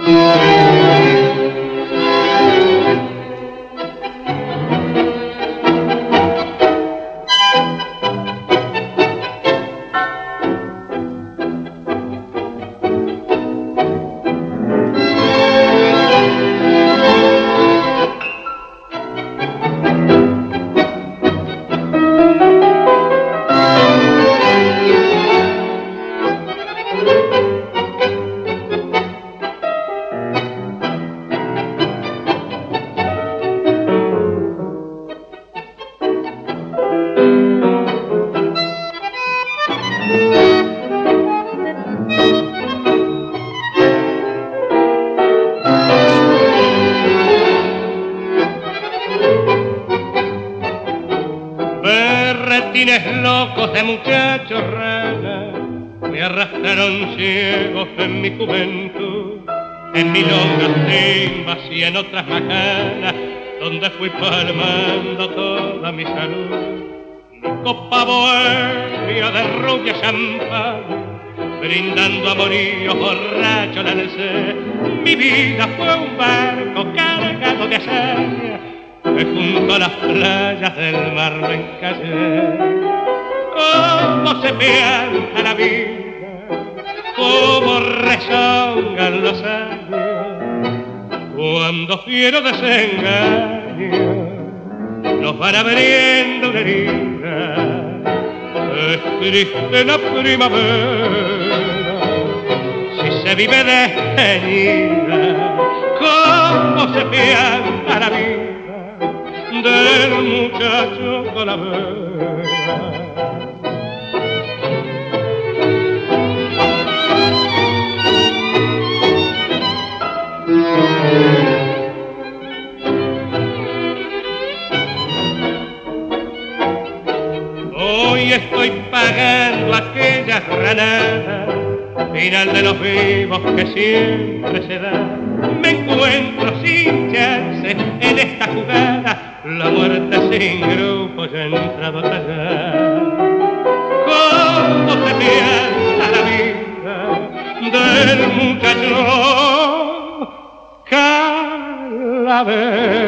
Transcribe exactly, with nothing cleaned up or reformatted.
Berretines locos de muchachos ranas me arrastraron ciegos en mi juventud, en milongas, timbas y en otras macanas, donde fui palmando toda mi salud. Mi copa bohemia de rubia champán, brindando amoríos borracho la alcé. Mi vida fue un barco cargado de hazaña, que junto a las playas del mar me encallé. Cómo se pianta la vida, cómo rezongan los años, cuando fiero desengaño nos van abriendo una herida. Es triste la primavera si se vive desteñida. Cómo se pianta la vida del muchacho Calavera. Hoy estoy pagando aquella granada, final de los vivos que siempre se da. Me encuentro sin chance en esta jugada, la muerte sin grupo ya ha entrado a tallar. Cómo se piensa la vida del muchacho Calavera.